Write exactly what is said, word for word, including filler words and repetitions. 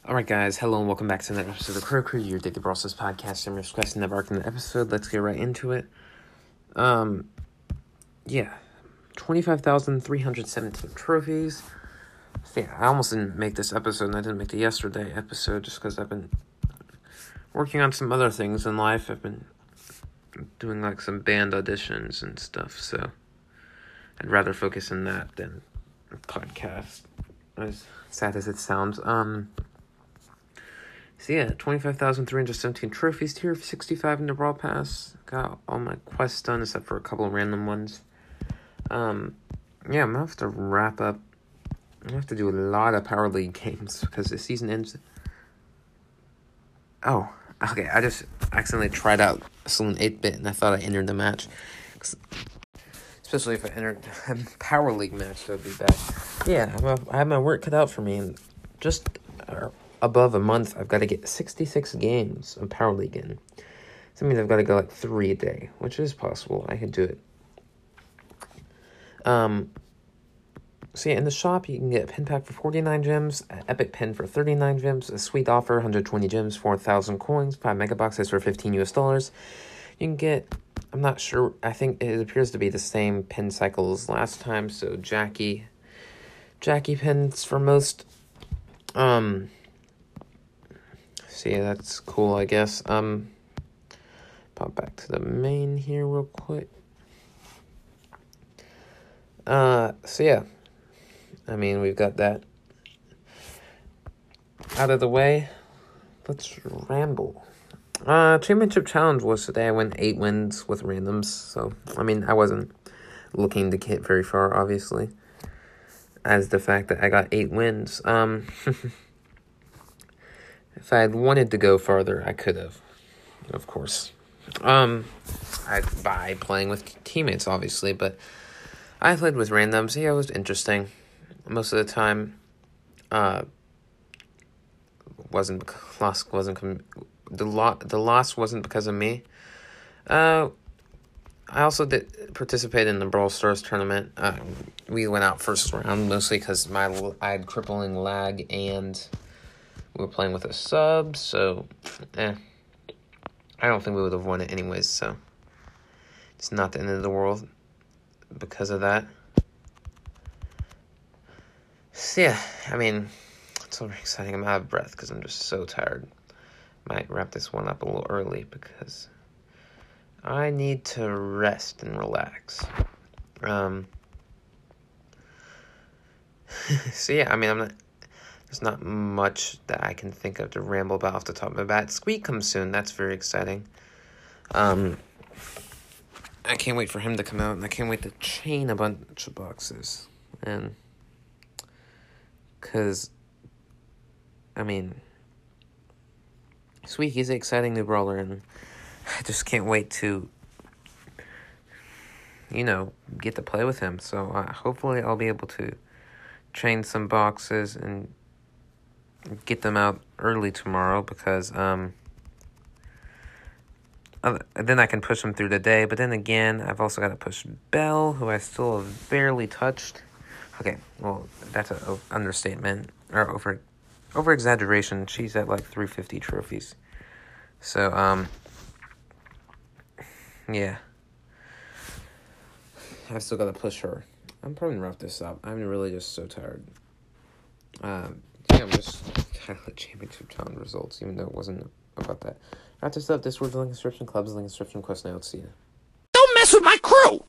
Alright guys, hello and welcome back to another episode of the Crow Crew, your Daily Brawlers podcast. I'm your quest in the arc in the episode. Let's get right into it. Um, yeah, twenty-five thousand three hundred seventeen trophies. So yeah, I almost didn't make this episode, and I didn't make the yesterday episode just because I've been working on some other things in life. I've been doing like some band auditions and stuff, so I'd rather focus on that than a podcast, as sad as it sounds. Um... So yeah, twenty-five thousand three hundred seventeen trophies, tier sixty-five in the Brawl Pass. Got all my quests done except for a couple of random ones. Um, yeah, I'm gonna have to wrap up. I'm gonna have to do a lot of Power League games because the season ends. Oh, okay, I just accidentally tried out Saloon eight bit and I thought I entered the match. Especially if I entered a Power League match, that would be bad. Yeah, I'm a, I have my work cut out for me, and just... Uh, above a month, I've got to get sixty-six games of Power League in. So that means I've got to go like three a day, which is possible. I can do it. Um. So yeah, in the shop, you can get a pin pack for forty-nine gems, an epic pin for thirty-nine gems, a sweet offer, one hundred twenty gems, four thousand coins, five mega boxes for fifteen U S dollars. You can get, I'm not sure, I think it appears to be the same pin cycle as last time, so Jackie, Jackie pins for most, um... So yeah, that's cool, I guess. Um, pop back to the main here real quick. Uh, so yeah. I mean, we've got that out of the way. Let's ramble. Uh, Championship Challenge was today. I went eight wins with randoms. So, I mean, I wasn't looking to get very far, obviously. As the fact that I got eight wins. Um... If I had wanted to go farther, I could have, of course. Um, I by playing with teammates, obviously, but I played with randoms. Yeah, it was interesting. Most of the time, uh, wasn't loss wasn't the lot the loss wasn't because of me. Uh, I also did participate in the Brawl Stars tournament. Uh, we went out first round mostly because my I had crippling lag and. We were playing with a sub, so, eh. I don't think we would have won it anyways, so. It's not the end of the world because of that. So, yeah, I mean, it's very exciting. I'm out of breath because I'm just so tired. Might wrap this one up a little early because I need to rest and relax. Um. So, yeah, I mean, I'm not... There's not much that I can think of to ramble about off the top of my bat. Squeak comes soon. That's very exciting. Um, I can't wait for him to come out, and I can't wait to chain a bunch of boxes. And, because, I mean, Squeak is an exciting new brawler, and I just can't wait to, you know, get to play with him. So, uh, hopefully I'll be able to chain some boxes and get them out early tomorrow because um then I can push them through the day. But then again, I've also got to push Belle, who I still have barely touched. Okay, well, that's an understatement or over over exaggeration. She's at like three hundred fifty trophies. So um yeah, I've still got to push her. I'm probably gonna wrap this up. I'm really just so tired. Um. Yeah, I'm just kind of like Championship Challenge results, even though it wasn't about that. Wrap this up. Discord, the link description, clubs, the link description, quest now. See ya. Don't mess with my crew!